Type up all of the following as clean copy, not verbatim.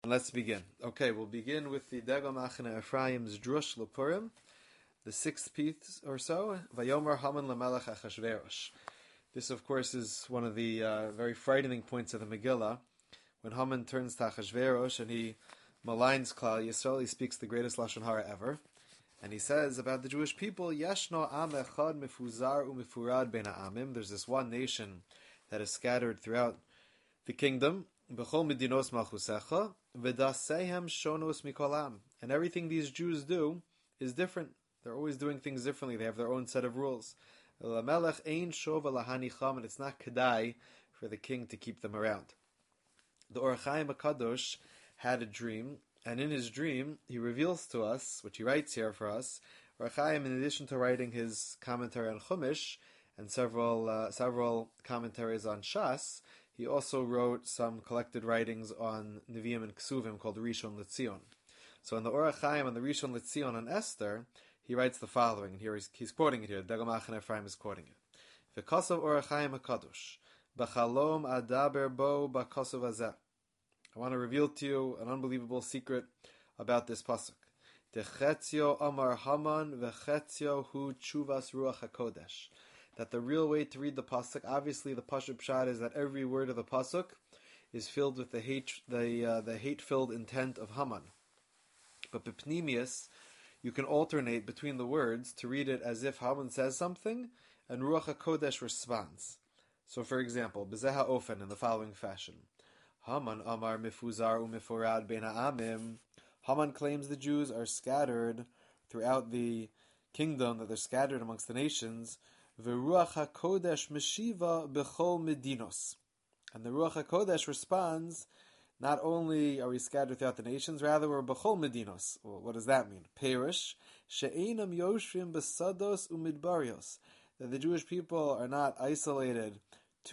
Let's begin. Okay, we'll begin with the Degel Machane Ephraim's Drush L'Purim, the sixth piece or so. Vayomer Haman Lamelech Achashverosh. This, of course, is one of the very frightening points of the Megillah. When Haman turns to Achashverosh and he maligns Klal Yisrael, he speaks the greatest Lashon Hara ever. And he says about the Jewish people, Yeshno Am Echad Mefuzar Umefurad Ben Ha'amim. There's this one nation that is scattered throughout the kingdom. B'chol Medinos Malchusecha V'dasehem Shonos Mikolam. And everything these Jews do is different. They're always doing things differently. They have their own set of rules. Lamelech Ein Shova Lahanicham, and it's not kedai for the king to keep them around. The Or HaChaim HaKadosh had a dream, and in his dream, he reveals to us, which he writes here for us, Or HaChaim, in addition to writing his commentary on Chumash and several commentaries on Shas, he also wrote some collected writings on Nevi'im and Ksuvim called Rishon LeZion. So in the Or HaChaim and the Rishon LeZion on Esther, he writes the following, and here he's quoting it here. Degel Machane Ephraim is quoting it. V'kosav Or HaChaim HaKadosh, b'chalom adaber bo b'kosav hazeh. I want to reveal to you an unbelievable secret about this pasuk. Techetzio amar Haman v'chetzio hu tshuvas ruach hakodesh. That the real way to read the pasuk, obviously the Pashut Pshat is that every word of the pasuk is filled with the hate-filled intent of Haman. But b'pnimius, you can alternate between the words to read it as if Haman says something and Ruach HaKodesh responds. So, for example, B'zeha Ofen in the following fashion. Haman Amar Mifuzar Umifurad Ben Ha'amim. Haman claims the Jews are scattered throughout the kingdom, that they're scattered amongst the nations. V'Ruach HaKodesh Meshiva B'chol Medinos. And the Ruach HaKodesh responds, not only are we scattered throughout the nations, rather we're B'chol Medinos. Well, what does that mean? Perish, She'enam Yoshrim B'sados Umidbarios. That the Jewish people are not isolated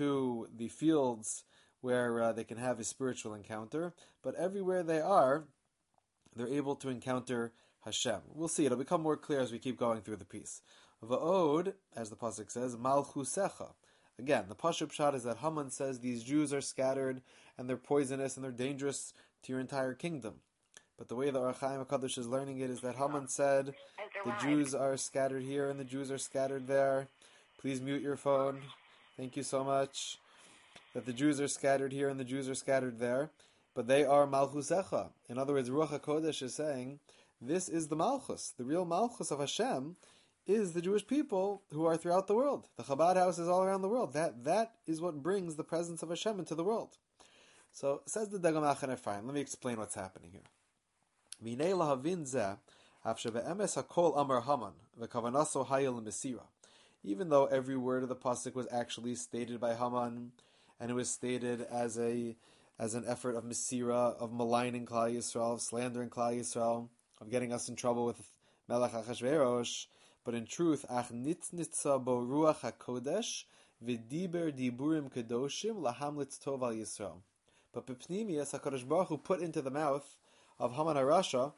to the fields where they can have a spiritual encounter, but everywhere they are, they're able to encounter Hashem. We'll see, it'll become more clear as we keep going through the piece. Va'od, as the pasuk says, Malchusecha. Again, the Pashut Pshat is that Haman says these Jews are scattered and they're poisonous and they're dangerous to your entire kingdom. But the way the Or HaChaim HaKadosh is learning it is that Haman said the Jews are scattered here and the Jews are scattered there. Please mute your phone. Thank you so much. That the Jews are scattered here and the Jews are scattered there. But they are Malchusecha. In other words, Ruach HaKodesh is saying this is the Malchus. The real Malchus of Hashem is the Jewish people who are throughout the world. The Chabad house is all around the world. That is what brings the presence of Hashem into the world. So, says the Degel Machane Ephraim, let me explain what's happening here. Minei lahavin zeh, afshe ve'emes hakol amar Haman, ve'kavanaso hayel mesira. Even though every word of the pasuk was actually stated by Haman, and it was stated as an effort of mesira, of maligning Klal Yisrael, of slandering Klal Yisrael, of getting us in trouble with Melech Achashverosh, but in truth, ach nitznitza bo ruach hakodesh v'diber diburim kedoshim lahamlitz tov al Yisrael. But b'pnimius, HaKadosh Baruch Hu put into the mouth of Haman HaRasha,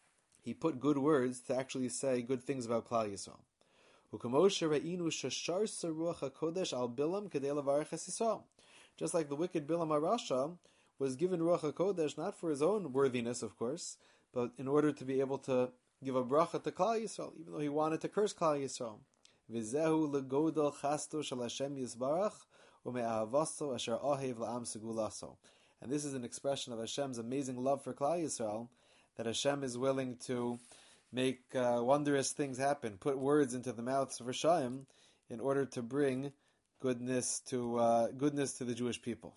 he put good words to actually say good things about Klal Yisrael. U'kamoshe re'inu shashar saruach hakodesh al Bilam kedei levarech es Yisrael. Just like the wicked Bilam HaRasha was given Ruach HaKodesh not for his own worthiness, of course, but in order to be able to give a bracha to Klal Yisrael, even though he wanted to curse Klal Yisrael. V'zehu legodol chasto shel Hashem yisbarach u'me'ahavaso asher ahev la'am segulaso. And this is an expression of Hashem's amazing love for Klal Yisrael, that Hashem is willing to make wondrous things happen, put words into the mouths of Rishayim in order to bring goodness to the Jewish people.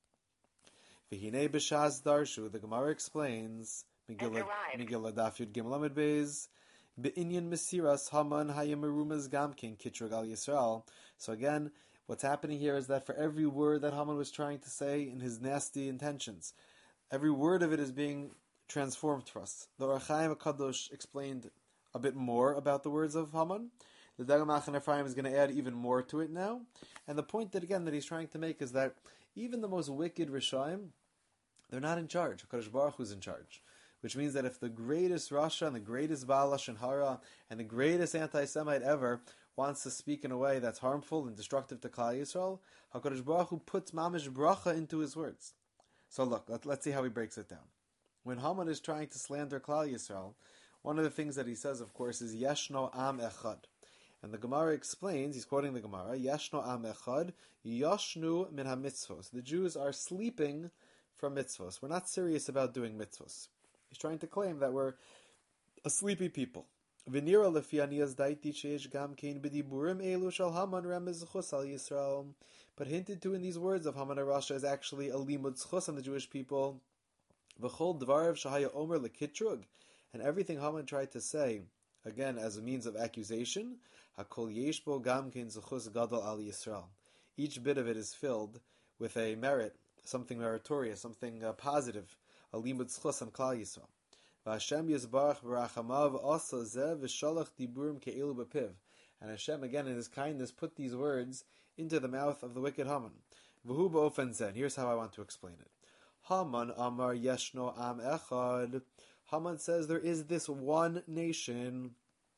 V'hinei b'shas darshu, the Gemara explains, Megillah Daf Yud Gimel Amud Beis, Be'inyan Mesiras Haman Hayemerumaz Gamkin Kitrug Al Yisrael. So again, what's happening here is that for every word that Haman was trying to say in his nasty intentions, every word of it is being transformed for us. The Or HaChaim HaKadosh explained a bit more about the words of Haman. The Degel Machane Ephraim is going to add even more to it now. And the point that he's trying to make is that even the most wicked Rishayim, they're not in charge. HaKadosh Baruch Hu is in charge. Which means that if the greatest Rasha and the greatest Baal Lashon Hara and the greatest anti-Semite ever wants to speak in a way that's harmful and destructive to Klal Yisrael, HaKadosh Baruch Hu puts mamish bracha into his words. So look, let's see how he breaks it down. when Haman is trying to slander Klal Yisrael, one of the things that he says, of course, is Yeshno Am Echad. And the Gemara explains, he's quoting the Gemara, Yeshno Am Echad, Yoshnu Min HaMitzvos. The Jews are sleeping from mitzvos. We're not serious about doing mitzvos. He's trying to claim that we're a sleepy people. V'nira lefi aniyas daiti sheish gam kein b'diburim elu shal Haman remez zchus al Yisrael. But hinted to in these words of Haman HaRasha is actually a limud zchus on the Jewish people. V'chol dvarav shahaya omer lekitrug. And everything Haman tried to say, again, as a means of accusation, hakol yesh bo gam kein zchus gadol al Yisrael. Each bit of it is filled with a merit, something meritorious, something positive, a limud zchus on Klal Yisrael. V'Hashem Yisbarach v'rachamav asa zeh v'shalach diburim ke'ilu b'piv. And Hashem, again, in His kindness, put these words into the mouth of the wicked Haman. V'hu b'ofen zeh. Here's how I want to explain it. Haman amar yeshno am echad. Haman says there is this one nation.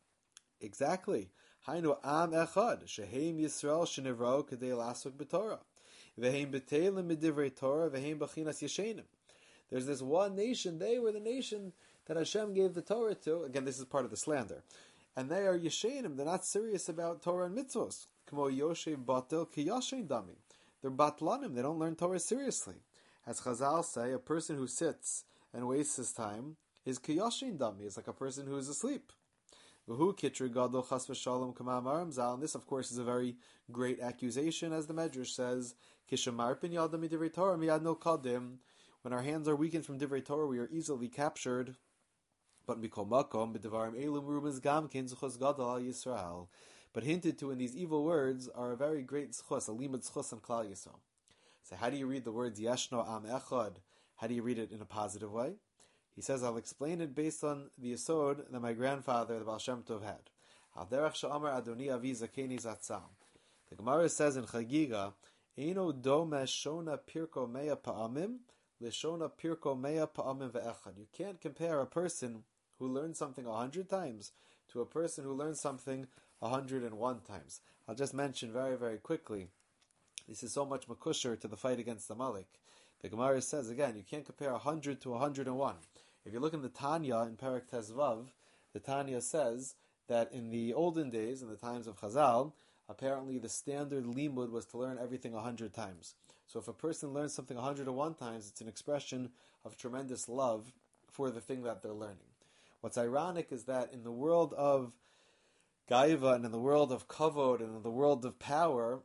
Exactly. Hainu am echad. Sheheim Yisrael shenivro k'dei lasuk b'Torah. V'heim b'teilim midivrei Torah. V'heim b'chinas yeshenim. There's this one nation. They were the nation that Hashem gave the Torah to. Again, this is part of the slander. And they are yeshenim. They're not serious about Torah and mitzvos. K'mo yoshev batel ki yashen dami. They're batlanim. They don't learn Torah seriously. As Chazal say, a person who sits and wastes his time is ki yashen dami. It's like a person who is asleep. V'hu kitri gadol chas v'shalom k'ma'amar Ramzal. And this, of course, is a very great accusation, as the Medrash says, kishamar pin yadam midivrei Torah miyad no kadim. When our hands are weakened from divrei Torah, we are easily captured. But mikol makom b'devarim elum rumez gam kin zchus gadol al Yisrael. But hinted to in these evil words are a very great zchus, a limud zchus on Klal Yisrael. So how do you read the words Yeshno Am Echad? How do you read it in a positive way? He says, I'll explain it based on the yesod that my grandfather, the Baal Shem Tov, had. Al derech she'amar Adoni Avi Zakeni Zatzal. The Gemara says in Chagiga, Eino dome shona pirko mea pa'amim l'shona pirko mea pa'amim ve'echad. You can't compare a person who learns something 100 times to a person who learns something 101 times. I'll just mention very, very quickly. This is so much makusher to the fight against the Malik. The Gemara says, again, you can't compare 100 to 101. If you look in the Tanya in Perek Tezvav, the Tanya says that in the olden days, in the times of Chazal, apparently the standard limud was to learn everything 100 times. So if a person learns something 101 times, it's an expression of tremendous love for the thing that they're learning. What's ironic is that in the world of Gaiva and in the world of Kavod and in the world of power,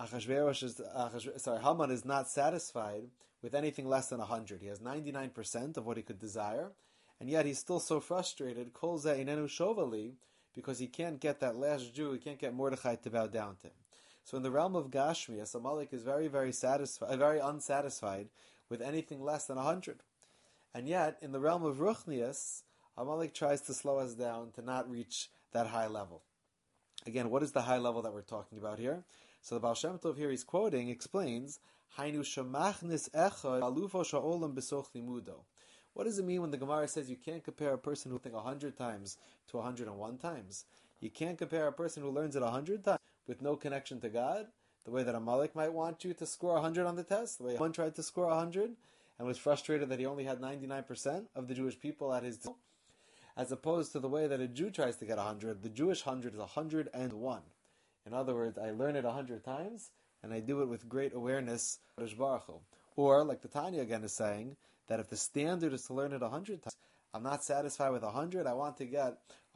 Haman is not satisfied with anything less than 100. He has 99% of what he could desire, and yet he's still so frustrated, Kol zeh einenu shovali, because he can't get that last Jew, he can't get Mordechai to bow down to him. So in the realm of Gashmias, Amalek is very, very unsatisfied with anything less than 100. And yet, in the realm of Ruchnias, Amalek tries to slow us down to not reach that high level. Again, what is the high level that we're talking about here? So the Baal Shem Tov here he's quoting explains, Hainu shemachnis echad alufo sha'olam besoch limudo. What does it mean when the Gemara says you can't compare a person who thinks 100 times to 101 times? You can't compare a person who learns it 100 times with no connection to God, the way that Amalek might want you to score 100 on the test, the way one tried to score 100 and was frustrated that he only had 99% of the Jewish people at his disposal, as opposed to the way that a Jew tries to get 100. The Jewish 100 is 101. In other words, I learn it 100 times, and I do it with great awareness of Baruch Hu. Or, like the Tanya again is saying, that if the standard is to learn it 100 times, I'm not satisfied with 100, I want to get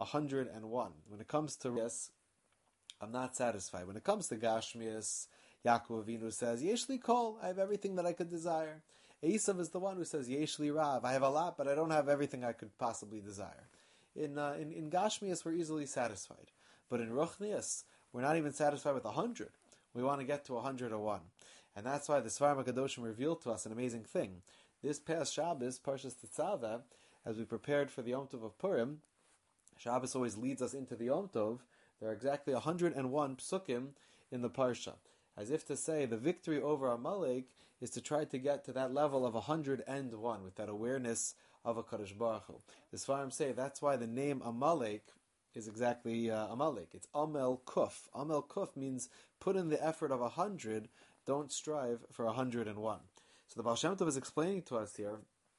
101. When it comes to yes, I'm not satisfied. When it comes to Gashmias, Yaakov Avinu says, Yeshli Kol, I have everything that I could desire. Esav is the one who says, Yeshli Rav, I have a lot, but I don't have everything I could possibly desire. In Gashmias, we're easily satisfied. But in Ruchnias, we're not even satisfied with 100. We want to get to 101. And that's why the Svarim HaKadoshim revealed to us an amazing thing. This past Shabbos, Parshas Tetzaveh, as we prepared for the Yom Tov of Purim, Shabbos always leads us into the Yom Tov. There are exactly 101 psukim in the Parsha. As if to say, the victory over Amalek is to try to get to that level of 101, with that awareness of a Kadosh Baruch Hu. The Svarim say that's why the name Amalek is exactly Amalek. It's Amel Kuf. Amel Kuf means put in the effort of 100, don't strive for 101. So the Baal Shem Tov is explaining to us here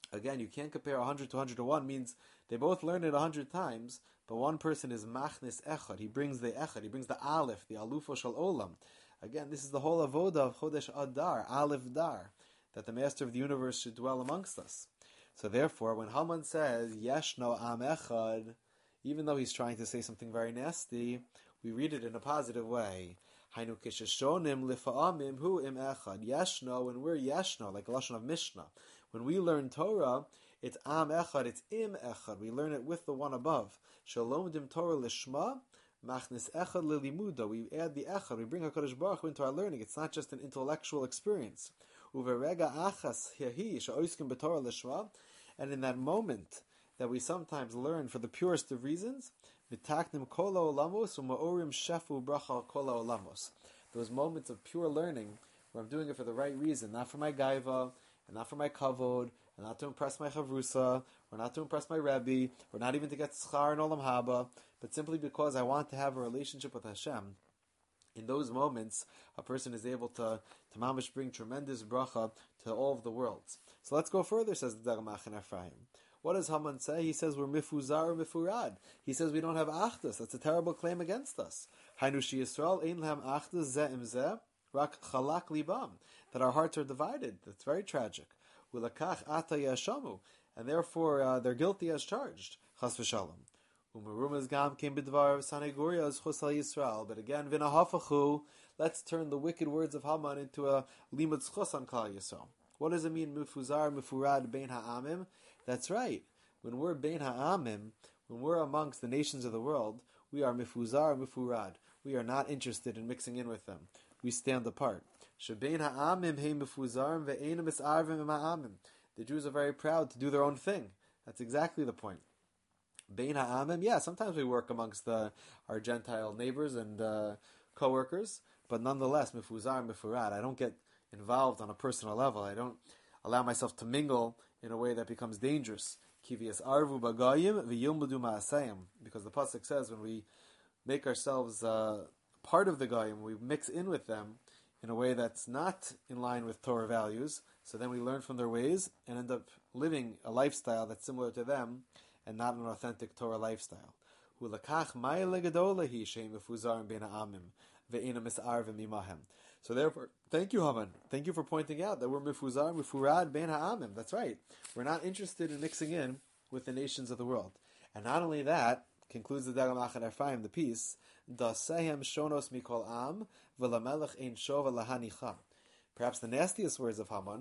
Again, you can't compare 100 to 101, means they both learn it 100 times, but one person is machnis echad. He brings the echad, he brings the aleph, the alufo shel olam. Again, this is the whole avoda of Chodesh Adar, Aleph Dar, that the Master of the Universe should dwell amongst us. So therefore, when Haman says, Yeshno Am Echad, even though he's trying to say something very nasty, we read it in a positive way. Hainu kisheshonim lifa'amim hu im echad. Yeshno, when we're Yeshno, like a lashon of Mishnah, when we learn Torah, it's Am Echad, it's Im Echad. We learn it with the one above. Shalom dim Torah lishma, machnis echad lilimuda. We add the echad. We bring HaKadosh Baruch Hu into our learning. It's not just an intellectual experience. Uverega achas hihi she'oiskim b'Torah lishma. And in that moment that we sometimes learn for the purest of reasons, mitaknim kol ha'olamos u'ma'orim shefu bracha kol ha'olamos. Those moments of pure learning where I'm doing it for the right reason, not for my gaiva, and not for my kavod, and not to impress my chavrusa, or not to impress my rebbe, or not even to get schar and olam haba, but simply because I want to have a relationship with Hashem. In those moments, a person is able to mamish bring tremendous bracha to all of the worlds. So let's go further, says the Dagam Achin Ephraim. What does Haman say? He says we're mifuzar or mifurad. He says we don't have achdus. That's a terrible claim against us. Hainu shi Yisrael ein lehem achdus ze im ze, rak chalak libam. That our hearts are divided. That's very tragic. Ulakach ata yashamu, and therefore they're guilty as charged. Chas v'shalom. Umerumaz gam came b'dvar saneguria as chusal Yisrael. But again, v'nahafachu. Let's turn the wicked words of Haman into a limud chus on Klal Yisrael. What does it mean, mufuzar, mufurad, bein ha'amim? That's right. When we're bein ha'amim, when we're amongst the nations of the world, we are mifuzar, mufurad. We are not interested in mixing in with them. We stand apart. Shebein ha'amim hei mifuzar ve'ein mis'arvim ha'amim. The Jews are very proud to do their own thing. That's exactly the point. Bein ha'amim, yeah, sometimes we work amongst our Gentile neighbors and co-workers, but nonetheless, mifuzar, mifurad. I don't get involved on a personal level. I don't allow myself to mingle in a way that becomes dangerous. Kivias arvu bagayim v'yilmudu ma'asayim. Because the pasuk says when we make ourselves part of the goyim, we mix in with them in a way that's not in line with Torah values. So then we learn from their ways and end up living a lifestyle that's similar to them and not an authentic Torah lifestyle. Hulakach ma'ile gedolahi sheim mefuzar bein ha'amim ve'ena mis'arvim imahem. So therefore, thank you, Haman. Thank you for pointing out that we're mifuzar, mifurad, bein ha'amim. That's right. We're not interested in mixing in with the nations of the world. And not only that, concludes the Dagam Achin Ephraim, the piece, dasehem shonos mikol am, v'lamelech ein shova lahanicha. Perhaps the nastiest words of Haman,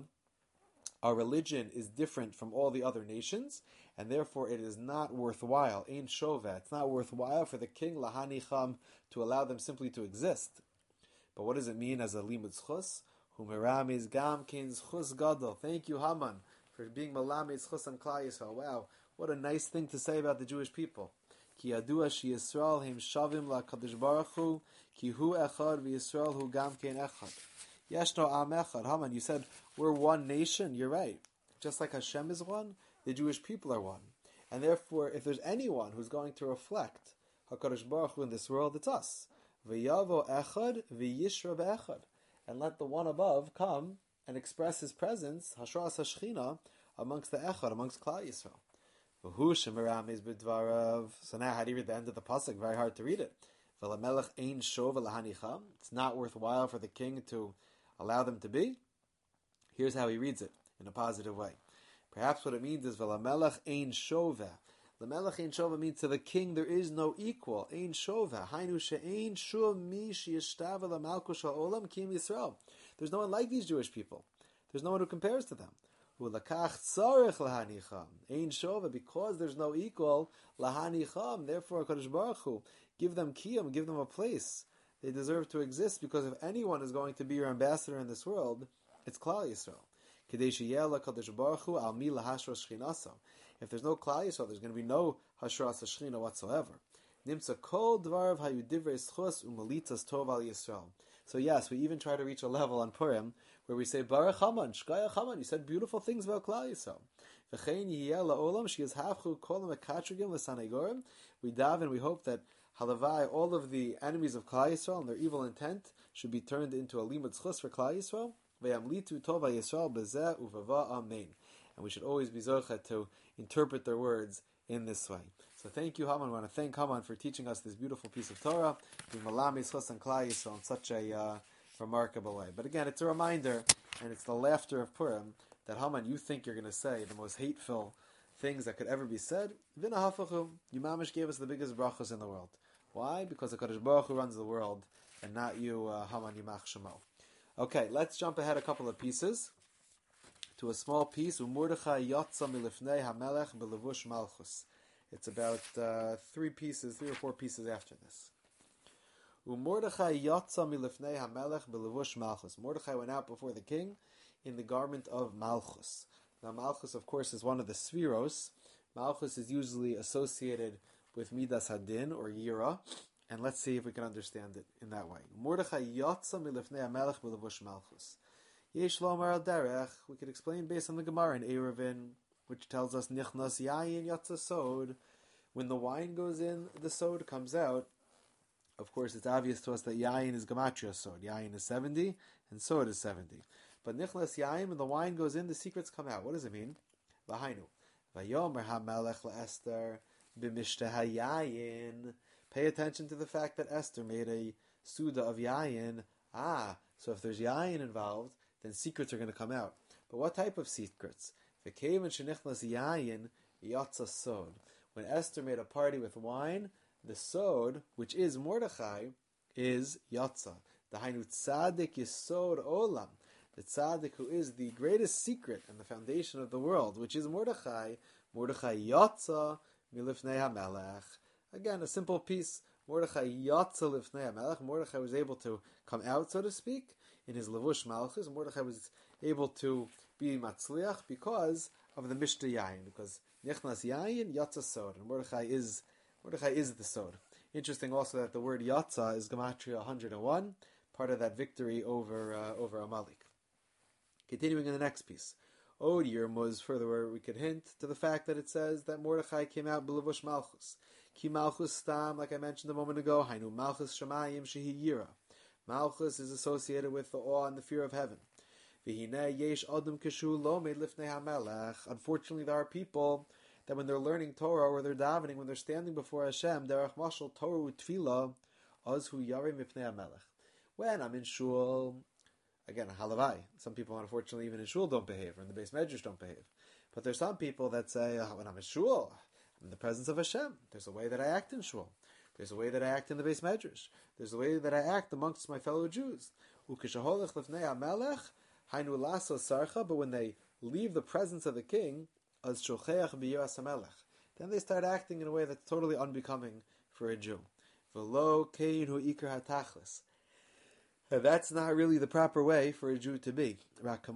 our religion is different from all the other nations, and therefore it is not worthwhile, ein shova, it's not worthwhile for the king lahanicham to allow them simply to exist. But what does it mean as a limud chus? Humeramiz gam kein chus gadol. Thank you, Haman, for being malamiz chus on Klal Yisrael. Wow, what a nice thing to say about the Jewish people. Ki yadua shi Yisrael him shavim la Kadosh Baruch Hu, ki hu echad v'Yisrael hu gam kein echad. Yeshno am echad. Haman, you said we're one nation. You're right. Just like Hashem is one, the Jewish people are one. And therefore, if there's anyone who's going to reflect HaKadosh Baruch Hu in this world, it's us. V'yavo echad v'yishra be'echad, and let the one above come and express his presence, hashras hashchina, amongst the echad, amongst Klal Yisrael. V'hu shemeramiz b'dvarav. So now, how do you read the end of the pasuk? Very hard to read it. V'lamelech ein shov lahanicha. It's not worthwhile for the king to allow them to be. Here's how he reads it in a positive way. Perhaps what it means is v'lamelech ein shova. L'melech ein shova means to the king there is no equal. Ein shova. Hainu she'ein shum mi sheyishtava l'malkush ha'olam kim Yisrael. There's no one like these Jewish people. There's no one who compares to them. U'lakach tzarech lahanicham. Ein shova, because there's no equal, lahanicham. Therefore, HaKadosh Baruch Hu, give them kiyum, give them a place. They deserve to exist, because if anyone is going to be your ambassador in this world, it's Klal Yisrael. Kedei sheyeh LaKadosh Baruch Hu al mi lahashras shchinasa. If there's no Klal Yisrael, there's going to be no Hashras HaShechina whatsoever. Nimtza kol dvarav hayu divrei schus umalitas tov al Yisrael. So yes, we even try to reach a level on Purim where we say, Baruch Haman, Shkaya Haman, you said beautiful things about Klal Yisrael. V'chein yiyeh la'olam she is hafchu kol mekatrigim l'sanegorim. We daven, we hope that halavai, all of the enemies of Klal Yisrael and their evil intent should be turned into a limud schus for Klal Yisrael. Ve'yamlitu tov al Yisrael b'zeh uvava amen. and we should always be zocha to interpret their words in this way. So thank you, Haman. I want to thank Haman for teaching us this beautiful piece of Torah, in such a remarkable way. But again, it's a reminder, and it's the laughter of Purim, that Haman, you think you're going to say the most hateful things that could ever be said. V'nahafachu, you mamish gave us the biggest brachos in the world. Why? Because the Kadosh Baruch Hu runs the world, and not you, Haman Yimach Shemo. Okay, let's jump ahead a couple of pieces to a small piece. Umordechai yotza milifnei hamelech belevush malchus. It's about 3 or 4 pieces after this. Umordechai yotza milifnei hamelech belevush malchus. Mordechai went out before the king in the garment of malchus. Now, malchus, of course, is one of the spheros. Malchus is usually associated with midas hadin or yira, and let's see if we can understand it in that way. Mordechai yotza milifnei hamelech belevush malchus. Yesh lomar al derech. We could explain based on the Gemara in Eruvin, which tells us nichnas yayin yotza sod. When the wine goes in, the sod comes out. Of course, it's obvious to us that yayin is gematria sod. Yayin is 70, and sod is 70. But nichnas yayin, when the wine goes in, the secrets come out. What does it mean? Lahainu. Vayomer hamelech laEsther b'mishte hayayin. Pay attention to the fact that Esther made a suda of yayin. So if there's yayin involved, then secrets are going to come out. But what type of secrets? V'kevan shenichnas yayin yotza sod. When Esther made a party with wine, the sod, which is Mordechai, is yotza. The hainu tzadik yisod olam. The tzaddik who is the greatest secret and the foundation of the world, which is Mordechai. Mordechai yotza milifnei hamelech. Again, a simple piece. Mordechai yotza lifnei hamelech. Mordechai was able to come out, so to speak, in his levush malchus. Mordechai was able to be matzliach because of the mishta yayin, because nichnas yayin yotza sod, and Mordechai is the sod. Interesting also that the word yotza is gematria 101, part of that victory over Amalek. Continuing in the next piece. Od Yirmuz, further where we could hint to the fact that it says that Mordechai came out b'levush malchus. Ki malchus stam, like I mentioned a moment ago, hainu malchus shamayim shehi yira. Malchus is associated with the awe and the fear of heaven. V'hinei yesh adam kishu lo meid lifnei hamelech. Unfortunately, there are people that when they're learning Torah or they're davening, when they're standing before Hashem, derech mashal Torah utfila, azhu yarim mipnei hamelech. When I'm in shul, again, halavai. Some people, unfortunately, even in shul don't behave, or in the Beis Medrash don't behave. But there's some people that say, when I'm in shul, I'm in the presence of Hashem. There's a way that I act in shul. There's a way that I act in the Beis Medrash. There's a way that I act amongst my fellow Jews. Ukeshaholech lefnei hamelech, hainu laso sarcha. But when they leave the presence of the king, az shocheach biyiras hamelech, then they start acting in a way that's totally unbecoming for a Jew. V'lo kein hu ikar hatachlis. That's not really the proper way for a Jew to be. Rather,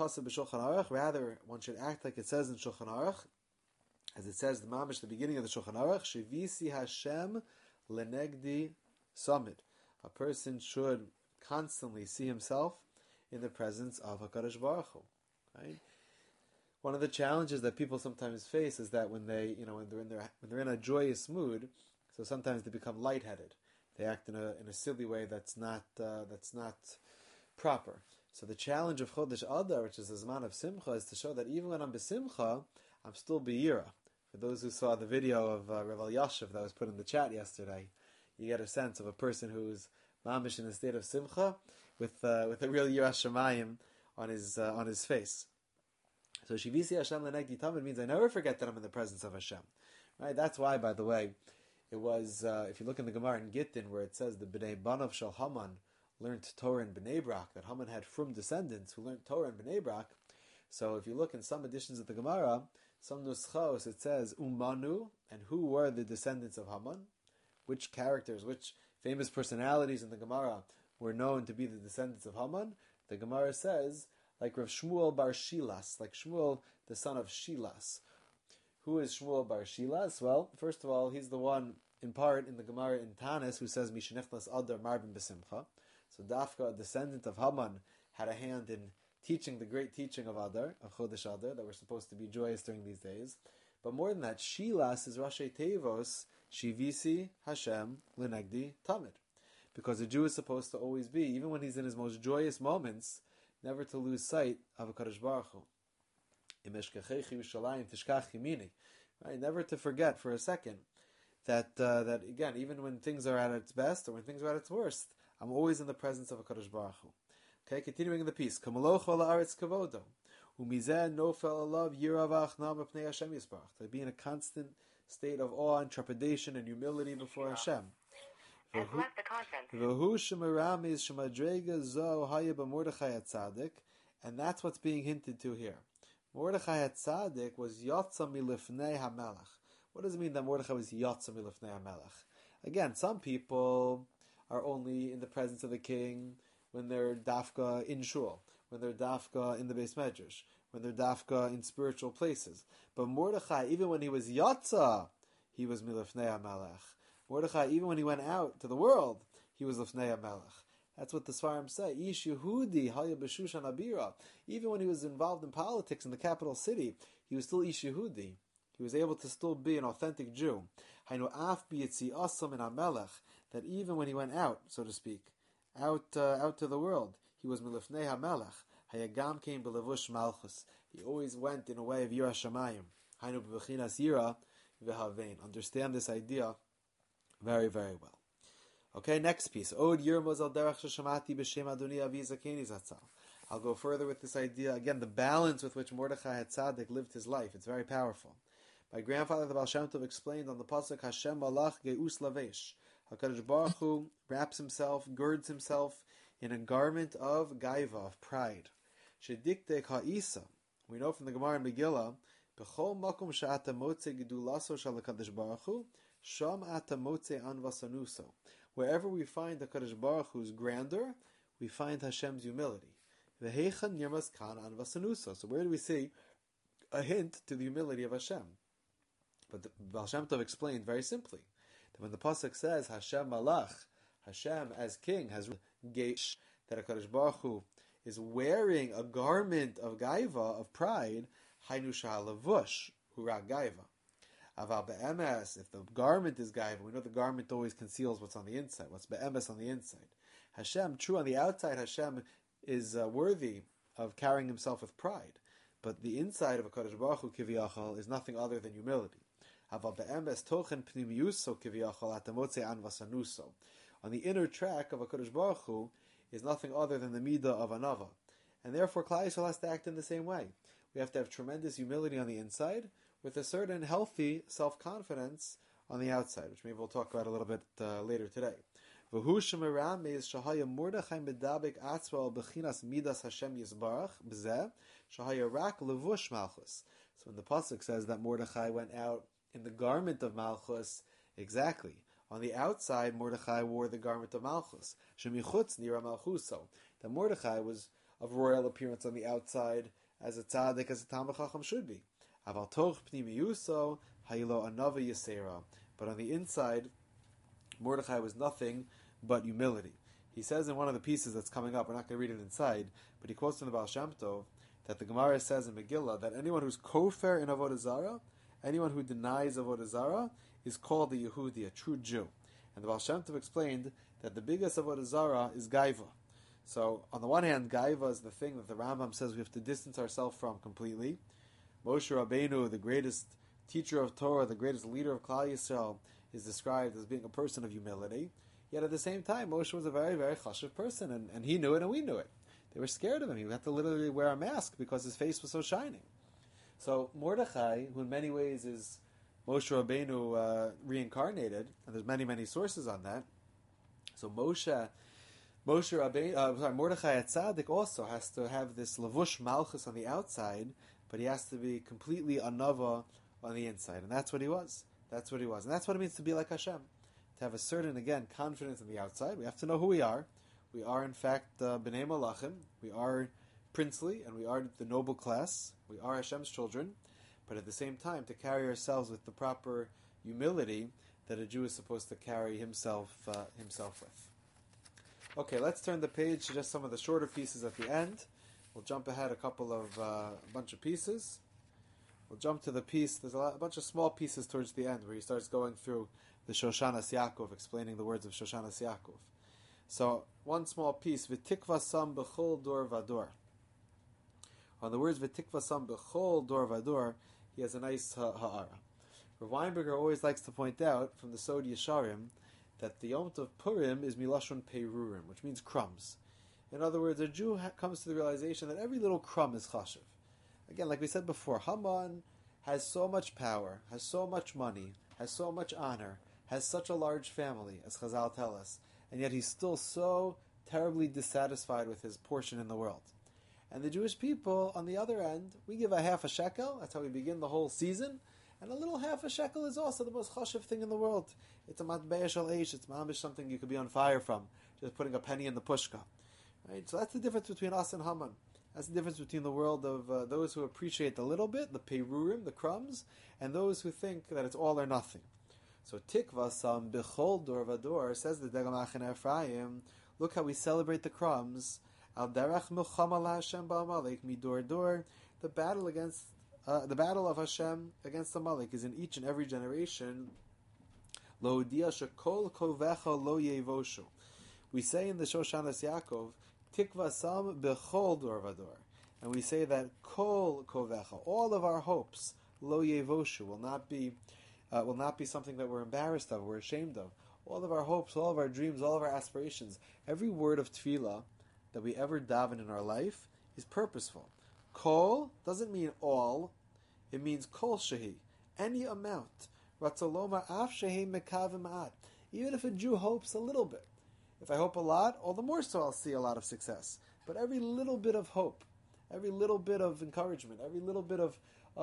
one should act like it says in Shulchan Aruch, as it says the mamish, the beginning of the Shulchan Aruch, Shivisi Hashem lenegdi samid. A person should constantly see himself in the presence of HaKadosh Baruch Hu. Right? One of the challenges that people sometimes face is that when they're in a joyous mood, so sometimes they become lightheaded. They act in a silly way that's not proper. So the challenge of Chodesh Adar, which is the Zman of Simcha, is to show that even when I'm besimcha, I'm still be'yira. For those who saw the video of Rav Elyashiv that was put in the chat yesterday, you get a sense of a person who's mamish in a state of simcha with a real yiras shamayim on his face. So Shivisi Hashem lenegdi tamid means I never forget that I'm in the presence of Hashem. Right? That's why, by the way, it was, if you look in the Gemara in Gittin, where it says the Bnei Banav Shel Haman learned Torah in Bnei Brak, that Haman had frum descendants who learned Torah in Bnei Brak. So if you look in some editions of the Gemara, some nuschos, it says Umanu, and who were the descendants of Haman? Which characters, which famous personalities in the Gemara were known to be the descendants of Haman? The Gemara says, like Rav Shmuel bar Shilas, like Shmuel, the son of Shilas. Who is Shmuel bar Shilas? Well, first of all, he's the one, in part, in the Gemara in Tanis, who says, Mishenechnas Adar Marbin Besimcha. So Dafka, a descendant of Haman, had a hand in teaching the great teaching of Adar, of Chodesh Adar, that we're supposed to be joyous during these days. But more than that, Shilas is Rashi Tevos, Shivisi Hashem Lenegdi Tamid. Because a Jew is supposed to always be, even when he's in his most joyous moments, never to lose sight of HaKadosh Baruch Hu. Right? Never to forget for a second that again, even when things are at its best or when things are at its worst, I'm always in the presence of a Kadosh Baruch Hu. Okay, continuing in the piece. To be in a constant state of awe and trepidation and humility before Hashem. And that's what's being hinted to here. Mordechai HaTzadik was Yotza Milifnei HaMelech. What does it mean that Mordechai was Yotza Milifnei HaMelech? Again, some people are only in the presence of the king when they're dafka in shul, when they're dafka in the Beis Medrash, when they're dafka in spiritual places. But Mordechai, even when he was Yotza, he was Milifnei HaMelech. Mordechai, even when he went out to the world, he was Lifnei HaMelech. That's what the Sfarim say. Ish Yehudi Haya B'Shushan Abira. Even when he was involved in politics in the capital city, he was still Ish Yehudi. He was able to still be an authentic Jew. Hainu Af B'Yitzi Asam in HaMelech. That even when he went out, so to speak, out to the world, he was Milifnei HaMelech. Hayagam came B'Levush Malchus. He always went in a way of Yira Shamayim. Hainu B'Bechinas Yira V'Havein. Understand this idea very, very well. Okay, next piece. Od Yirmos al derech sheshamati b'shem Adoni Avi Zakeni Zatzal. I'll go further with this idea. Again, the balance with which Mordechai HaTzadik lived his life. It's very powerful. My grandfather, the Baal Shem Tov, explained on the pasuk Hashem Malach Geus Lavesh. HaKadosh Baruch Hu wraps himself, girds himself in a garment of gaiva, of pride. Shediktek ha'isa. We know from the Gemara in Megillah, B'chol makom she'ata motze gedulaso shel HaKadosh Baruch Hu, sham ata motze anvasanuso. Wherever we find the Kadosh Baruch Hu's grandeur, we find Hashem's humility. V'heichan yirmas kan anvasanuso. So where do we see a hint to the humility of Hashem? But the Baal Shem Tov explained very simply that when the pasuk says Hashem Malach, Hashem as king has geish, that HaKadosh Baruch Hu is wearing a garment of gaiva, of pride, hainu sha'alavush hura gaiva. Aval be'emes, if the garment is gaiva, we know the garment always conceals what's on the inside, what's be'emes on the inside. Hashem, true on the outside, Hashem is worthy of carrying himself with pride. But the inside of a Kadosh Baruch Hu kiviyachal is nothing other than humility. Aval be'emes tochen pnimiyuso kiviyachal atamotze anvasanuso. On the inner track of a Kadosh Baruch Hu is nothing other than the midah of anava. And therefore, Klal Yisrael has to act in the same way. We have to have tremendous humility on the inside, with a certain healthy self-confidence on the outside, which maybe we'll talk about a little bit later today. So when the pasuk says that Mordechai went out in the garment of Malchus, exactly. On the outside, Mordechai wore the garment of Malchus. That Mordechai was of royal appearance on the outside, as a tzaddik, as a Talmid Chacham should be. But on the inside, Mordechai was nothing but humility. He says in one of the pieces that's coming up, we're not going to read it inside, but he quotes from the Baal Shem Tov that the Gemara says in Megillah that anyone who's kofer in Avodah Zarah, anyone who denies Avodah Zarah, is called a Yehudi, a true Jew. And the Baal Shem Tov explained that the biggest Avodah Zarah is Gaiva. So, on the one hand, Gaiva is the thing that the Rambam says we have to distance ourselves from completely. Moshe Rabbeinu, the greatest teacher of Torah, the greatest leader of Klal Yisrael, is described as being a person of humility. Yet at the same time, Moshe was a very, very chashuv person, and he knew it and we knew it. They were scared of him. He had to literally wear a mask because his face was so shining. So Mordechai, who in many ways is Moshe Rabbeinu reincarnated, and there's many, many sources on that. So Mordechai HaTzadik also has to have this lavush malchus on the outside, but he has to be completely anava on the inside. And that's what he was. That's what he was. And that's what it means to be like Hashem. To have a certain, again, confidence on the outside. We have to know who we are. We are, in fact, B'nai Malachim. We are princely, and we are the noble class. We are Hashem's children. But at the same time, to carry ourselves with the proper humility that a Jew is supposed to carry himself with. Okay, let's turn the page to just some of the shorter pieces at the end. We'll jump ahead a bunch of pieces. We'll jump to the piece, there's a bunch of small pieces towards the end where he starts going through the Shoshanas Yaakov, explaining the words of Shoshanas Yaakov. So, one small piece, V'tikva sam b'chol dor vador. On the words v'tikvasam b'chol dor vador, he has a nice ha'ara. Rav Weinberger always likes to point out from the Sod Yesharim that the Yom Tov Purim is milashon perurim, which means crumbs. In other words, a Jew comes to the realization that every little crumb is chashiv. Again, like we said before, Haman has so much power, has so much money, has so much honor, has such a large family, as Chazal tell us, and yet he's still so terribly dissatisfied with his portion in the world. And the Jewish people, on the other end, we give a half a shekel, that's how we begin the whole season, and a little half a shekel is also the most chashiv thing in the world. It's a matbeya shel eish, it's mamish, something you could be on fire from, just putting a penny in the pushka. Right? So that's the difference between us and Haman. That's the difference between the world of those who appreciate the little bit, the perurim, the crumbs, and those who think that it's all or nothing. So tikva sam b'chol dor vador, says the Degel Machane Ephraim, look how we celebrate the crumbs. Al derech milchama laHashem ba'amalek midor dor. The battle of Hashem against the Amalek is in each and every generation. Lo udia shekol kovecha lo yevoshu. We say in the Shoshanas Yaakov, tikva sam b'chol dor vador, and we say that kol kovecha, all of our hopes, lo yevoshu, will not be something that we're embarrassed of, we're ashamed of. All of our hopes, all of our dreams, all of our aspirations, every word of tefillah that we ever daven in our life is purposeful. Kol doesn't mean all, it means kol shehi, any amount. Ratzaloma af shehi mekavim ma'at. Even if a Jew hopes a little bit. If I hope a lot, all the more so I'll see a lot of success. But every little bit of hope, every little bit of encouragement, every little bit of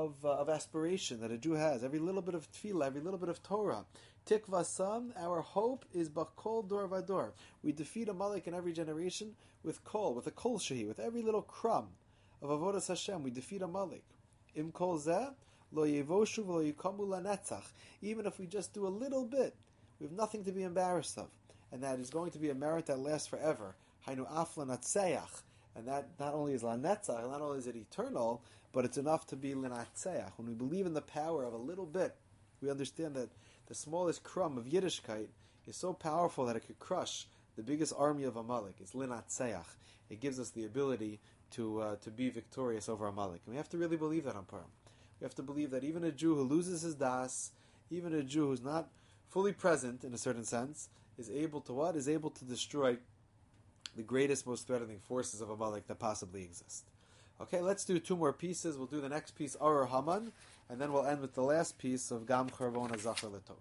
aspiration that a Jew has, every little bit of tefillah, every little bit of Torah, tikva sam, our hope is b'kol dor vador. We defeat Amalek in every generation with a kol shehi, with every little crumb of avodas Hashem. We defeat Amalek. Im kol zeh lo yevoshu v'lo yikamu lanetzach. Even if we just do a little bit, we have nothing to be embarrassed of. And that is going to be a merit that lasts forever. Hainu af lanatzeach. And that not only is lanetzach, not only is it eternal, but it's enough to be lanatzeach. When we believe in the power of a little bit, we understand that the smallest crumb of Yiddishkeit is so powerful that it could crush the biggest army of Amalek. It's linatzeach. It gives us the ability to be victorious over Amalek. And we have to really believe that on Purim. We have to believe that even a Jew who loses his das, even a Jew who's not fully present in a certain sense, is able to what? Is able to destroy the greatest, most threatening forces of Amalek that possibly exist. Okay, let's do two more pieces. We'll do the next piece, Arur Haman, and then we'll end with the last piece of Gam Charvona Zachar Letov.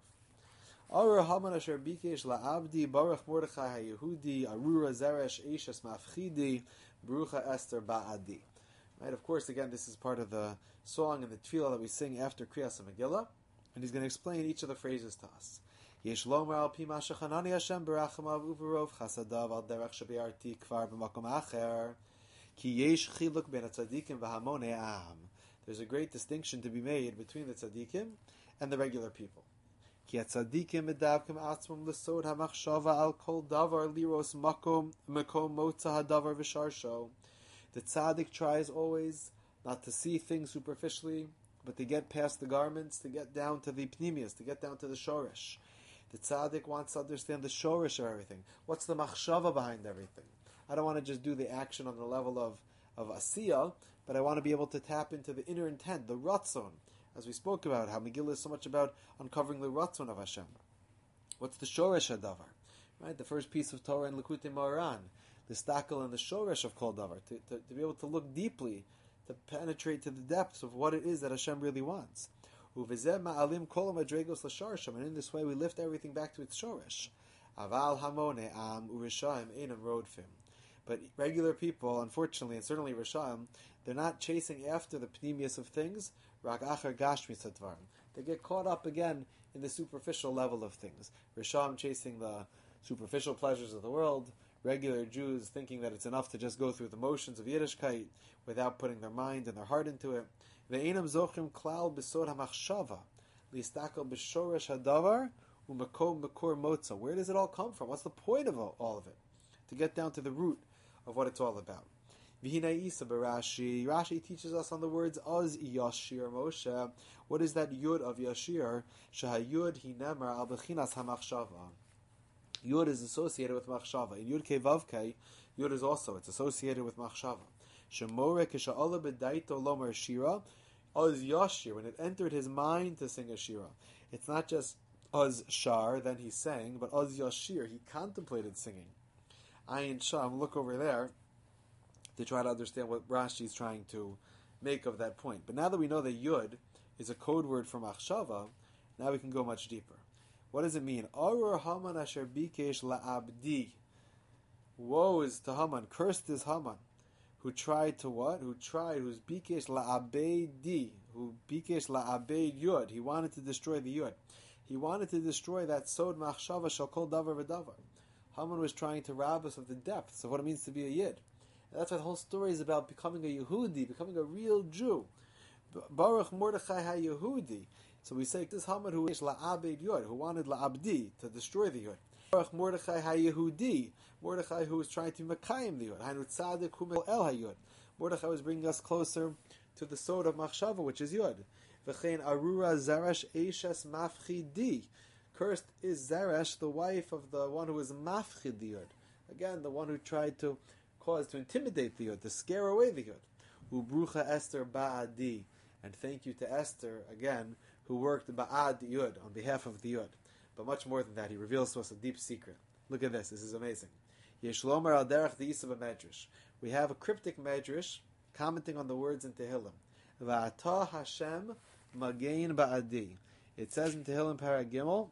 Arur Haman asher bikesh la'abdi Baruch Mordechai HaYehudi Arura Zeresh Eishes Mafchidi Barucha Esther Ba'adi. Right, of course, again, this is part of the song and the tefillah that we sing after Kriyas HaMegillah, and he's going to explain each of the phrases to us. Yesh lomer al pi ma shechanani Hashem berachamav uberov chasadav al derech shebe'arti kvar b'makom acher ki yesh chiluk ben tzadikim v'hamone am. There's a great distinction to be made between the tzadikim and the regular people. Ki tzadikim medavkim atzmum l'sod hamachshava al kol davar liros makom motza hadavar v'sharsho. The tzaddik tries always not to see things superficially, but to get past the garments, to get down to the pnimius, to get down to the shoresh. The tzaddik wants to understand the shorish of everything. What's the machshava behind everything? I don't want to just do the action on the level of asiyah, but I want to be able to tap into the inner intent, the ratzon. As we spoke about, how Megillah is so much about uncovering the ratzon of Hashem. What's the shorish hadavar? Right, the first piece of Torah in Likutei Moharan, the stakel and the shorish of kol davar, to be able to look deeply, to penetrate to the depths of what it is that Hashem really wants. And in this way we lift everything back to its shorish. But regular people, unfortunately, and certainly Rishayim, they're not chasing after the pnimius of things. They get caught up again in the superficial level of things. Rishayim chasing the superficial pleasures of the world. Regular Jews thinking that it's enough to just go through the motions of Yiddishkeit without putting their mind and their heart into it. Ve'enam zochim klal b'sod hamachshava listakel b'shoresh hadavar u'makom makor motza. Where does it all come from? What's the point of all of it? To get down to the root of what it's all about. V'hinei isa b'Rashi. Rashi teaches us on the words az yashir Moshe. What is that yud of yashir? Shehayud hinemar al b'chinas hamachshava. Yud is associated with machshava. In Yud Kei Vav Kei, Yud is also, it's associated with machshava. Shemore kisha'ala b'daito lomer shira. Oz yashir, when it entered his mind to sing a shira. It's not just Oz shar, then he sang, but Oz yashir, he contemplated singing. Ayin Sham, look over there to try to understand what Rashi is trying to make of that point. But now that we know that Yud is a code word for Machshava, now we can go much deeper. What does it mean? Arur Haman asher bikesh la'abdi. Woe is to Haman, cursed is Haman, who tried to what? Who's bikesh la'abedi, who bikesh la'abed Yud. He wanted to destroy the Yud. He wanted to destroy that Sod Machshava shall kol davar v'davar. Haman was trying to rob us of the depths of what it means to be a Yid. And that's why the whole story is about becoming a Yehudi, becoming a real Jew. Baruch Mordechai ha-Yehudi. So we say this Haman who is la'abed Yod, who wanted la'abdi, to destroy the Yod. Baruch Mordechai ha-Yehudi. Mordechai who was trying to mekayim the Yod. Hainu tzadik hu el ha-Yod. Mordechai was bringing us closer to the Sod of Machshava, which is Yod. V'chein arura zarash eishes mafchidi. Cursed is Zeresh, the wife of the one who is mafchid the Yud. Again, the one who tried to intimidate the Yud, to scare away the Yud. Ubrucha Esther ba'adi. And thank you to Esther, again, who worked ba'ad the Yud, on behalf of the Yud. But much more than that, he reveals to us a deep secret. Look at this is amazing. Yeshlomer al derech the Yisab Medrash. We have a cryptic Medrash commenting on the words in Tehillim. Va'ata Hashem magain ba'adi. It says in Tehillim Paragimel,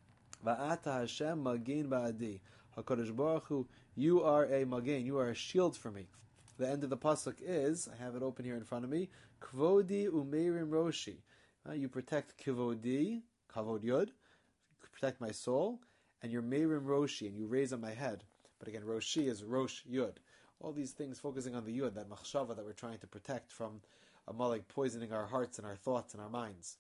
Va'ata Hashem Magin Ba'adi. HaKadosh Baruch Hu, you are a Magin, you are a shield for me. The end of the pasuk is, I have it open here in front of me, Kvodi Umeirim Roshi. You protect Kvodi, Kavod Yod, you protect my soul, and you're Meirim Roshi, and you raise up my head. But again, Roshi is Rosh Yod. All these things focusing on the Yod, that Machshava that we're trying to protect from Amalek poisoning our hearts and our thoughts and our minds.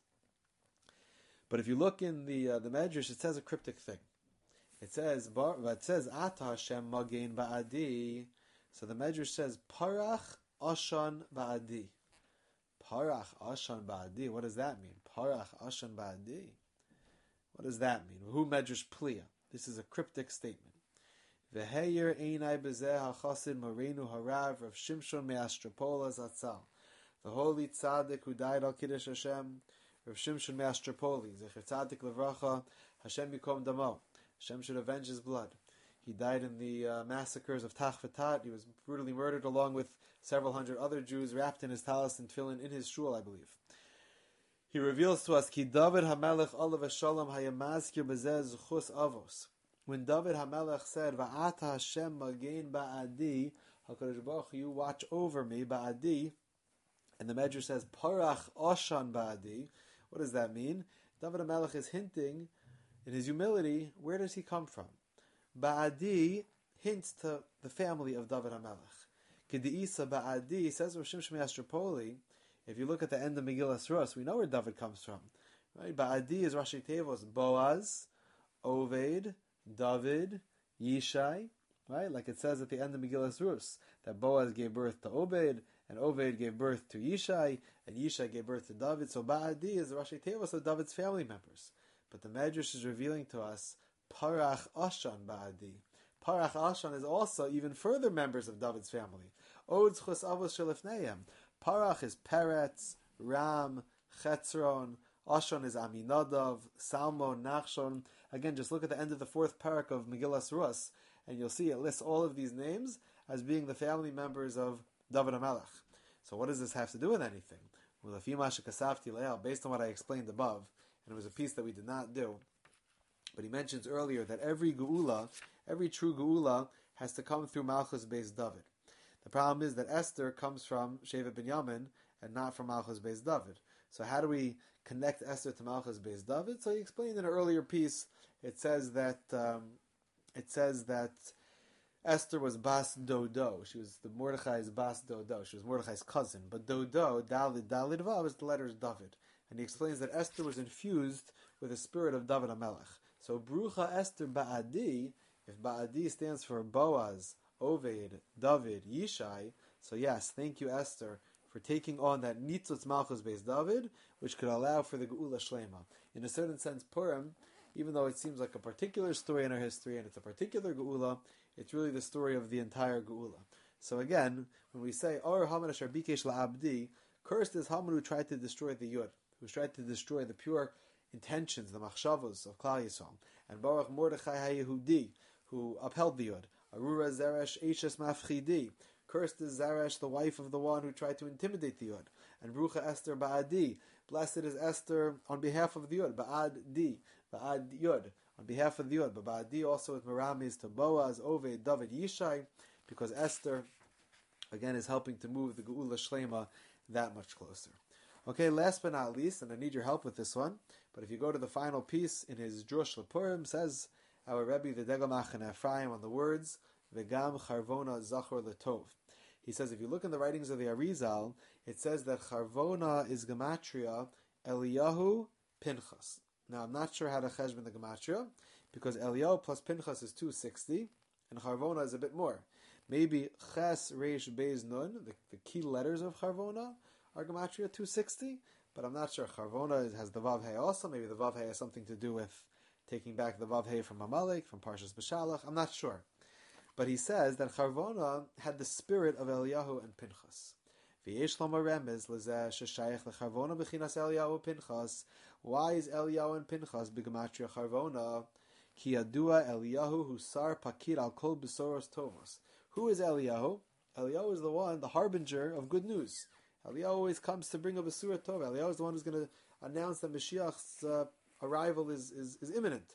But if you look in the Medrash, it says a cryptic thing. It says Ata Hashem Magain Ba'adi. So the Medrash says Parach Ashan Ba'adi. Parach Ashan Ba'adi. What does that mean? Parach Ashan Ba'adi. What does that mean? Who Medrash Pliya? This is a cryptic statement. V'heyer Einai Bezeh HaChasid Morenu Harav Rav Shimshon Me'astropola Zatzal. The holy tzaddik who died al Kiddush Hashem, Rav Shimshon Me'astropoli, Zecher Tzaddik Levracha, Hashem Yikom Damo. Hashem should avenge his blood. He died in the massacres of Tach V'Tat. He was brutally murdered along with several hundred other Jews, wrapped in his talis and tefillin in his shul, I believe. He reveals to us, Ki David HaMelech Olav Shalom Hayamazkir Bezeh Zchus Avos. When David HaMelech said, Va'ata Hashem Magain Ba'adi, HaKadosh Baruch Hu, you watch over me, Ba'adi, and the Medrash says, Parach Oshan Ba'adi. What does that mean? David HaMelech is hinting, in his humility, where does he come from? Ba'adi hints to the family of David HaMelech. K'di'isa Ba'adi, says Rav Shimshon Me'astropoli, if you look at the end of Megillas Rus, we know where David comes from. Right? Ba'adi is Rashi Tevos, Boaz, Oved, David, Yishai, right? Like it says at the end of Megillas Rus, that Boaz gave birth to Obed, and Oved gave birth to Yishai, and Yishai gave birth to David. So Ba'adi is the Rashi Tevos of David's family members. But the Medrash is revealing to us Parach Ashan Ba'adi. Parach Ashan is also even further members of David's family. Od Zchus Avos Shelifneim. Parach is Peretz, Ram, Chetzron. Ashan is Aminadav, Salmon, Nachshon. Again, just look at the end of the fourth parak of Megillas Rus, and you'll see it lists all of these names as being the family members of David HaMelech. So what does this have to do with anything? Well, based on what I explained above, and it was a piece that we did not do, but he mentions earlier that every geula, every true geula, has to come through Malchus Beis David. The problem is that Esther comes from Shevet Binyamin and not from Malchus Beis David. So how do we connect Esther to Malchus Beis David? So he explained in an earlier piece. It says that Esther was Bas Dodo. She was the Mordechai's Bas Dodo. She was Mordechai's cousin. But Dodo, Dalid Vav, is the letters David. And he explains that Esther was infused with the spirit of David HaMelech. So Brucha Esther Ba'adi, if Ba'adi stands for Boaz, Oved, David, Yishai, so yes, thank you Esther for taking on that Nitzutz Malchus Beis David, which could allow for the Geula Shlema. In a certain sense, Purim, even though it seems like a particular story in our history and it's a particular Geula, it's really the story of the entire Geula. So again, when we say Or Haman Asher Bikesh LaAbdi, cursed is Haman who tried to destroy the Yud, who tried to destroy the pure intentions, the machshavos of Klal Yisrael, and Baruch Mordechai HaYehudi, who upheld the Yud. Arura Zeresh Eishes Mafchidi, cursed is Zeresh, the wife of the one who tried to intimidate the Yud. And Brucha Esther Ba'adi, blessed is Esther on behalf of the Yud, Ba'ad Yud, on behalf of the Yud. But Ba'adi also with Meramis to Boaz, Oved, David, Yishai, because Esther, again, is helping to move the Geula Shlema that much closer. Okay, last but not least, and I need your help with this one, but if you go to the final piece in his Drush Lepurim, says our Rebbe, the Degel Machaneh Ephraim, on the words, V'gam Charvona Zachor Letov. He says, if you look in the writings of the Arizal, it says that Charvona is Gematria Eliyahu Pinchas. Now, I'm not sure how to cheshbon the Gematria, because Eliyahu plus Pinchas is 260, and Charvona is a bit more. Maybe Ches Reish Beis Nun, the key letters of Charvona, are Gematria 260, but I'm not sure. Charvona has the Vav Hey also. Maybe the Vav Hey has something to do with taking back the Vav Hey from Amalek, from Parshas B'Shalach. I'm not sure. But he says that Charvona had the spirit of Eliyahu and Pinchas. V'yesh lomar remez lezeh sheshayach lecharvona b'chinas Eliyahu Pinchas. Why is Eliyahu and Pinchas b'gematria Charvona? Ki yadua Eliyahu husar pakir al kol besoros tovos. Who is Eliyahu? Eliyahu is the one, the harbinger of good news. Eliyahu always comes to bring a besura tov. Eliyahu is the one who's going to announce that Mashiach's arrival is imminent.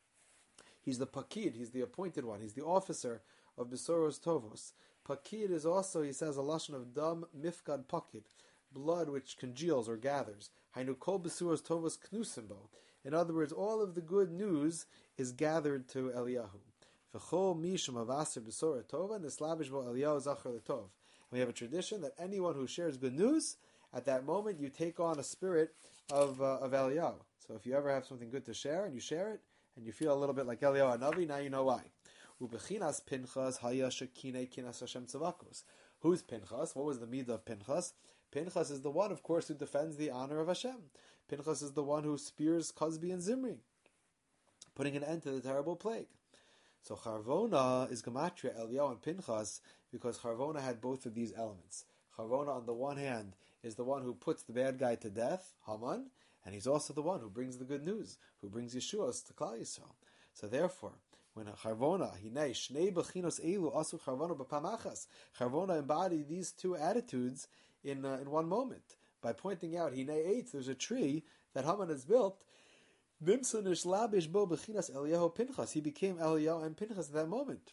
He's the pakid, he's the appointed one, he's the officer of besoros tovos. Pakid is also, he says, a lashon of dam mifkad pakid, blood which congeals or gathers. Hainu kol besoros tovos knusimbo. In other words, all of the good news is gathered to Eliyahu. V'chol mishum avaser besora tova neslavish bo Eliyahu zachar letov. We have a tradition that anyone who shares good news, at that moment you take on a spirit of Eliyahu. So if you ever have something good to share and you share it, and you feel a little bit like Eliyahu Hanavi, now you know why. Ubechinas Pinchas haya shekine kinas Hashem tzavakos. Who's Pinchas? What was the midah of Pinchas? Pinchas is the one, of course, who defends the honor of Hashem. Pinchas is the one who spears Kozbi and Zimri, putting an end to the terrible plague. So Charvona is Gematria, Eliyahu and Pinchas, because Charvona had both of these elements. Charvona, on the one hand, is the one who puts the bad guy to death, Haman, and he's also the one who brings the good news, who brings Yeshuas to Klal Yisrael. So therefore, when Charvona, Hinei, Shnei Bechinos Eilu, Asu Charvona B'Pamachas, Charvona embodied these two attitudes in one moment. By pointing out, Hinei Eitz, there's a tree that Haman has built, Nimsunish Labish Bo Bechinas Eliyahu Pinchas. He became Eliyahu and Pinchas at that moment.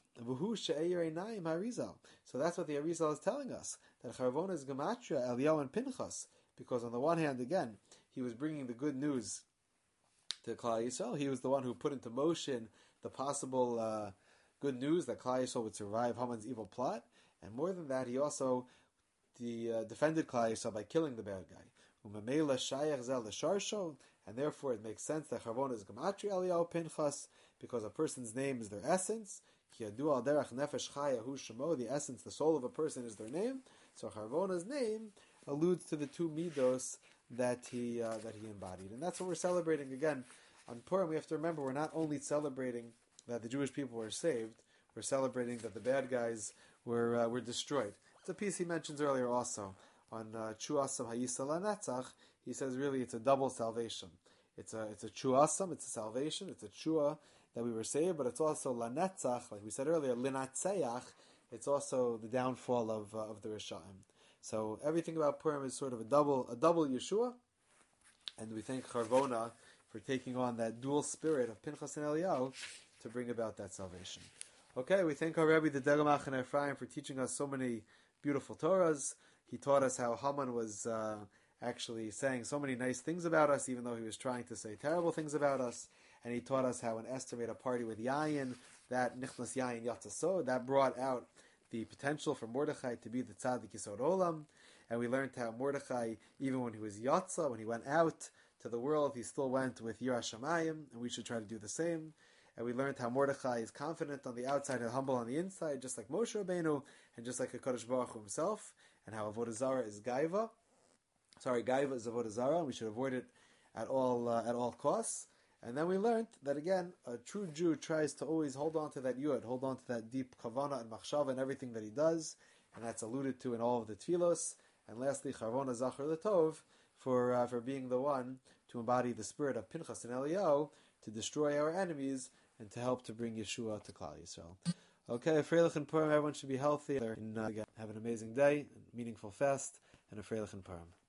So that's what the Arizal is telling us, that Charvona is Gematria, Eliyahu and Pinchas, because on the one hand, again, he was bringing the good news to Klal Yisrael. He was the one who put into motion the possible good news that Klal Yisrael would survive Haman's evil plot. And more than that, he also defended Klal Yisrael by killing the bad guy. And therefore it makes sense that Charvona is Gematria Eliyahu Pinchas, because a person's name is their essence. The essence, the soul of a person is their name. So Charvona's name alludes to the two midos that he embodied. And that's what we're celebrating again. On Purim, we have to remember, we're not only celebrating that the Jewish people were saved, we're celebrating that the bad guys were destroyed. It's a piece he mentions earlier also. On Chuasam Hayisa Lanetzach, he says really it's a double salvation. It's a Chuasam, it's a salvation, it's a Chua that we were saved, but it's also Lanetzach, like we said earlier, Linatseach, it's also the downfall of the Rishaim. So everything about Purim is sort of a double Yeshua, and we thank Charvona for taking on that dual spirit of Pinchas and Eliyahu to bring about that salvation. Okay, we thank our Rebbe, the Degel Machaneh Ephraim, for teaching us so many beautiful Torahs. He taught us how Haman was actually saying so many nice things about us, even though he was trying to say terrible things about us. And he taught us how when Esther made a party with Yayin, that Nichnas Yayin Yatzaso, that brought out the potential for Mordechai to be the Tzaddik Yisod Olam. And we learned how Mordechai, even when he was Yatza, when he went out to the world, he still went with Yirah Shamayim, and we should try to do the same. And we learned how Mordechai is confident on the outside and humble on the inside, just like Moshe Rabbeinu, and just like HaKadosh Baruch Hu himself, and how Avodah Zarah is Gaiva. Gaiva is Avodah Zarah, and we should avoid it at all costs. And then we learned that, again, a true Jew tries to always hold on to that Yud, hold on to that deep Kavana and Machshava and everything that he does. and that's alluded to in all of the tefillos. And lastly, Charvona Zachar L'Tov, for being the one to embody the spirit of Pinchas and Eliyahu to destroy our enemies and to help to bring Yeshua to Klal Yisrael. Okay, Freilich and Purim, everyone should be healthy. And have an amazing day, a meaningful fast, and a Freilich and Purim.